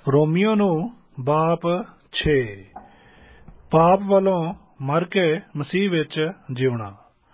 Romeo ਨੂੰ ਬਾਪ 6 ਪਾਪ ਵੱਲੋਂ ਮਰ ਕੇ ਮਸੀਹ ਵਿੱਚ ਜਿਉਣਾ।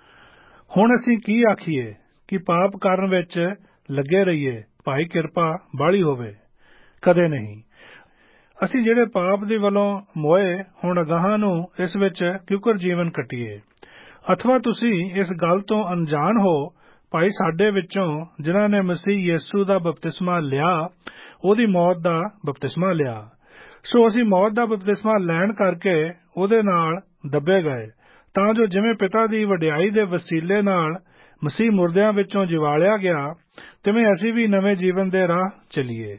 ਹੁਣ ਅਸੀਂ ਕੀ ਆਖੀਏ ਕਿ ਪਾਪ ਕਰਨ ਵਿੱਚ ਲੱਗੇ ਰਹੀਏ ਭਾਈ ਕਿਰਪਾ ਬਾਹਲੀ ਹੋਵੇ? ਕਦੇ ਨਹੀਂ। ਅਸੀਂ ਜਿਹੜੇ ਪਾਪ ਦੇ ਵੱਲੋਂ ਮੋਏ ਹੁਣ ਅਗਾਹਾਂ ਨੂੰ ਇਸ ਵਿੱਚ ਕਿਉਕਰ ਜੀਵਨ ਕੱਟੀਏ। ਅਥਵਾ ਤੁਸੀਂ ਇਸ ਗੱਲ ਤੋਂ ਅਣਜਾਣ ਹੋ ਭਾਈ ਸਾਡੇ ਵਿੱਚੋਂ ਜਿਨ੍ਹਾਂ ਨੇ ਮਸੀਹ ਯੇਸੂ ਦਾ ਬਪਤਿਸਮਾ ਲਿਆ ਉਹਦੀ ਮੌਤ ਦਾ ਬਪਤਿਸਮਾ ਲਿਆ। ਸੋ ਅਸੀਂ ਮੌਤ ਦਾ ਬਪਤਿਸਮਾ ਲੈਣ ਕਰਕੇ ਉਹਦੇ ਨਾਲ ਦੱਬੇ ਗਏ ਤਾਂ ਜੋ ਜਿਵੇਂ ਪਿਤਾ ਦੀ ਵਡਿਆਈ ਦੇ ਵਸੀਲੇ ਨਾਲ ਮਸੀਹ ਮੁਰਦਿਆਂ ਵਿੱਚੋਂ ਜਿਵਾਲਿਆ ਗਿਆ ਤਿਵੇਂ ਅਸੀਂ ਵੀ ਨਵੇਂ ਜੀਵਨ ਦੇ ਰਾਹ ਚੱਲੀਏ।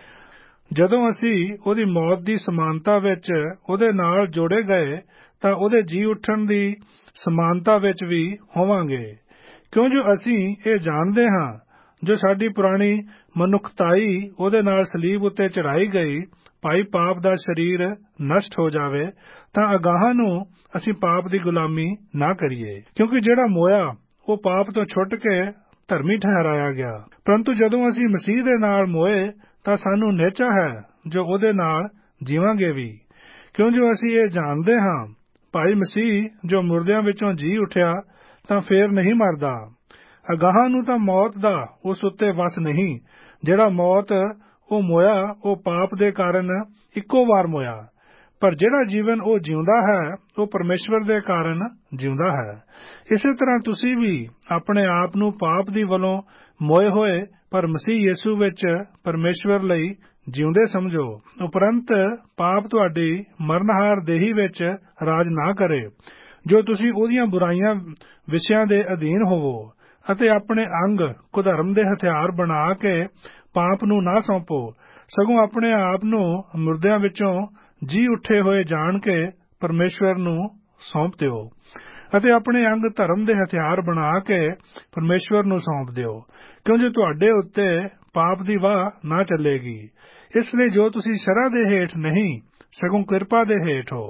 ਜਦੋਂ ਅਸੀਂ ਉਹਦੀ ਮੌਤ ਦੀ ਸਮਾਨਤਾ ਵਿੱਚ ਉਹਦੇ ਨਾਲ ਜੋੜੇ ਗਏ ਤਾਂ ਉਹਦੇ ਜੀ ਉੱਠਣ ਦੀ ਸਮਾਨਤਾ ਵਿੱਚ ਵੀ ਹੋਵਾਂਗੇ, ਕਿਉਂ ਜੋ ਅਸੀਂ ਇਹ ਜਾਣਦੇ ਹਾਂ ਜੋ ਸਾਡੀ ਪੁਰਾਣੀ ਮਨੁੱਖਤਾਈ ਉਹਦੇ ਨਾਲ ਸਲੀਬ ਉੱਤੇ ਚੜਾਈ ਗਈ ਭਾਈ ਪਾਪ ਦਾ ਸਰੀਰ ਨਸ਼ਟ ਹੋ ਜਾਵੇ ਤਾਂ ਅਗਾਹਾਂ ਨੂੰ ਅਸੀਂ ਪਾਪ ਦੀ ਗੁਲਾਮੀ ਨਾ ਕਰੀਏ, ਕਿਉਂਕਿ ਜਿਹੜਾ ਮੋਇਆ ਉਹ ਪਾਪ ਤੋਂ ਛੁੱਟ ਕੇ ਧਰਮੀ ਠਹਿਰਾਇਆ ਗਿਆ। ਪਰੰਤੂ ਜਦੋਂ ਅਸੀਂ ਮਸੀਹ ਦੇ ਨਾਲ ਮੋਏ ਤਾਂ ਸਾਨੂੰ ਨਿਹਚਾ ਹੈ ਜੋ ਉਹਦੇ ਨਾਲ ਜੀਵਾਂਗੇ ਵੀ, ਕਿਉਂ ਜੋ ਅਸੀਂ ਇਹ ਜਾਣਦੇ ਹਾਂ ਭਾਈ ਮਸੀਹ ਜੋ ਮੁਰਦਿਆਂ ਵਿੱਚੋਂ ਜੀ ਉੱਠਿਆ ਤਾਂ ਫੇਰ ਨਹੀਂ ਮਰਦਾ। ਅਗਾਹਾਂ ਨੂੰ ਤਾਂ ਮੌਤ ਦਾ ਉਸ ਉੱਤੇ ਵਸ ਨਹੀਂ। ਜਿਹੜਾ ਮੌਤ ਉਹ ਮੋਇਆ ਉਹ ਪਾਪ ਦੇ ਕਾਰਨ ਇੱਕੋ ਵਾਰ ਮੋਇਆ, ਪਰ ਜਿਹੜਾ ਜੀਵਨ ਉਹ ਜਿਉਂਦਾ ਹੈ ਉਹ ਪਰਮੇਸ਼ਵਰ ਦੇ ਕਾਰਨ ਜਿਉਂਦਾ ਹੈ। ਇਸੇ ਤਰ੍ਹਾਂ ਤੁਸੀਂ ਵੀ ਆਪਣੇ ਆਪ ਨੂੰ ਪਾਪ ਦੀ ਵੱਲੋਂ ਮੋਏ ਹੋਏ ਪਰ ਮਸੀਹ ਯੇਸੂ ਵਿੱਚ ਪਰਮੇਸ਼ਵਰ ਲਈ ਜਿਉਂਦੇ ਸਮਝੋ। ਉਪਰੰਤ ਪਾਪ ਤੁਹਾਡੀ ਮਰਨਹਾਰ ਦੇਹੀ ਵਿੱਚ ਰਾਜ ਨਾ ਕਰੇ ਜੋ ਤੁਸੀਂ ਉਹਦੀਆਂ ਬੁਰਾਈਆਂ ਵਿਸ਼ਿਆਂ ਦੇ ਅਧੀਨ ਹੋਵੋ, ਅਤੇ ਆਪਣੇ ਅੰਗ ਕੁਧਰਮ ਦੇ ਹਥਿਆਰ ਬਣਾ ਕੇ ਪਾਪ ਨੂੰ ਨਾ ਸੌਂਪੋ, ਸਗੋਂ ਆਪਣੇ ਆਪ ਨੂੰ ਮੁਰਦਿਆਂ ਵਿੱਚੋਂ ਜੀ ਉੱਠੇ ਹੋਏ ਜਾਣ ਕੇ ਪਰਮੇਸ਼ਵਰ ਨੂੰ ਸੌਂਪ ਦਿਓ, ਅਤੇ ਆਪਣੇ ਅੰਗ ਧਰਮ ਦੇ ਹਥਿਆਰ ਬਣਾ ਕੇ ਪਰਮੇਸ਼ਵਰ ਨੂੰ ਸੌਂਪ ਦਿਓ, ਕਿਉਂ ਜੋ ਤੁਹਾਡੇ ਉੱਤੇ ਪਾਪ ਦੀ ਵਾਹ ਨਾ ਚੱਲੇਗੀ। ਇਸ ਲਈ ਜੋ ਤੁਸੀਂ ਸ਼ਰ੍ਹਾ ਦੇ ਹੇਠ ਨਹੀਂ ਸਗੋਂ ਕਿਰਪਾ ਦੇ ਹੇਠ ਹੋ।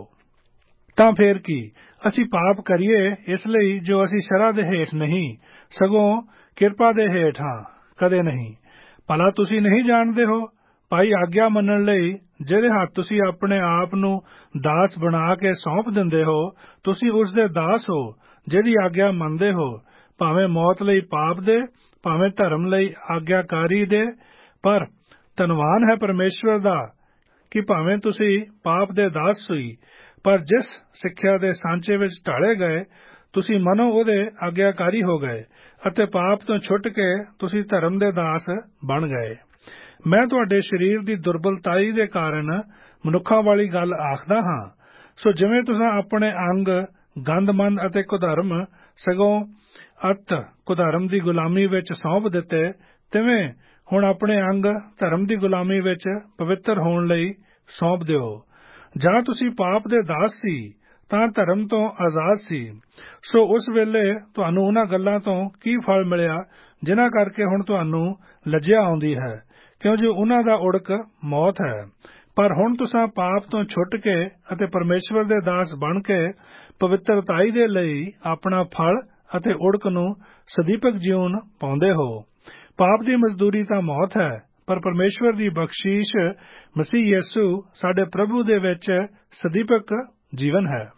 ਤਾਂ ਫੇਰ ਕੀ ਅਸੀਂ ਪਾਪ ਕਰੀਏ ਇਸ ਲਈ ਜੋ ਅਸੀਂ ਸ਼ਰ੍ਹਾ ਦੇ ਹੇਠ ਨਹੀਂ ਸਗੋਂ ਕਿਰਪਾ ਦੇ ਹੇਠ ਹਾਂ? ਕਦੇ ਨਹੀਂ। ਭਲਾ ਤੁਸੀਂ ਨਹੀਂ ਜਾਣਦੇ ਹੋ ਭਾਈ ਆਗਿਆ ਮੰਨਣ ਲਈ ਜਿਹਦੇ ਹੱਥ ਤੁਸੀਂ ਆਪਣੇ ਆਪ ਨੂੰ ਦਾਸ ਬਣਾ ਕੇ ਸੌਂਪ ਦਿੰਦੇ ਹੋ, ਤੁਸੀਂ ਉਸ ਦੇ ਦਾਸ ਹੋ ਜਿਹਦੀ ਆਗਿਆ ਮੰਨਦੇ ਹੋ, ਭਾਵੇਂ ਮੌਤ ਲਈ ਪਾਪ ਦੇ ਭਾਵੇਂ ਧਰਮ ਲਈ ਆਗਿਆਕਾਰੀ ਦੇ। ਪਰ ਧੰਨਵਾਨ ਹੈ ਪਰਮੇਸ਼ਵਰ ਦਾ ਕਿ ਭਾਵੇਂ ਤੁਸੀਂ ਪਾਪ ਦੇ ਦਾਸ ਸੀ ਪਰ ਜਿਸ ਸਿੱਖਿਆ ਦੇ ਸਾਂਚੇ ਵਿੱਚ ਢਾਲੇ ਗਏ ਤੁਸੀਂ ਮਨੋਂ ਉਹਦੇ ਆਗਿਆਕਾਰੀ ਹੋ ਗਏ ਅਤੇ ਪਾਪ ਤੋਂ ਛੁੱਟ ਕੇ ਤੁਸੀਂ ਧਰਮ ਦੇ ਦਾਸ ਬਣ ਗਏ। ਮੈਂ ਤੁਹਾਡੇ ਸਰੀਰ ਦੀ ਦੁਰਬਲਤਾਈ ਦੇ ਕਾਰਨ ਮਨੁੱਖਾਂ ਵਾਲੀ ਗੱਲ ਆਖਦਾ ਹਾਂ। ਸੋ ਜਿਵੇਂ ਤੁਸੀਂ ਆਪਣੇ ਅੰਗ ਗੰਦਮੰਦ ਅਤੇ ਕੁਧਰਮ ਸਗੋਂ ਅਤ ਕੁਧਰਮ ਦੀ ਗੁਲਾਮੀ ਵਿੱਚ ਸੌਂਪ ਦਿੱਤੇ, ਤਿਵੇਂ ਹੁਣ ਆਪਣੇ ਅੰਗ ਧਰਮ ਦੀ ਗੁਲਾਮੀ ਵਿੱਚ ਪਵਿੱਤਰ ਹੋਣ ਲਈ ਸੌਂਪ ਦਿਓ। ਜਾਂ ਤੁਸੀਂ ਪਾਪ ਦੇ ਦਾਸ ਸੀ ਤਾਂ ਧਰਮ ਤੋਂ ਆਜ਼ਾਦ ਸੀ, ਸੋ ਉਸ ਵੇਲੇ ਤੁਹਾਨੂੰ ਉਹਨਾਂ ਗੱਲਾਂ ਤੋਂ ਕੀ ਫਲ ਮਿਲਿਆ ਜਿਨ੍ਹਾਂ ਕਰਕੇ ਹੁਣ ਤੁਹਾਨੂੰ ਲੱਜਿਆ ਆਉਂਦੀ ਹੈ, ਕਿਉਂ ਜੋ ਉਹਨਾਂ ਦਾ ਉੜਕ ਮੌਤ ਹੈ। ਪਰ ਹੁਣ ਤੁਸੀਂ ਪਾਪ ਤੋਂ ਛੁੱਟ ਕੇ ਅਤੇ ਪਰਮੇਸ਼ਵਰ ਦੇ ਦਾਸ ਬਣ ਕੇ ਪਵਿੱਤਰਤਾਈ ਦੇ ਲਈ ਆਪਣਾ ਫਲ ਅਤੇ ਉੜਕ ਨੂੰ ਸਦੀਪਕ ਜੀਵਨ ਪਾਉਂਦੇ ਹੋ। ਪਾਪ ਦੀ ਮਜ਼ਦੂਰੀ ਤਾਂ ਮੌਤ ਹੈ, ਪਰ ਪਰਮੇਸ਼ਵਰ ਦੀ ਬਖਸ਼ੀਸ਼ ਮਸੀਹ ਯੇਸੂ ਸਾਡੇ ਪ੍ਰਭੂ ਦੇ ਵਿੱਚ ਸਦੀਪਕ ਜੀਵਨ ਹੈ।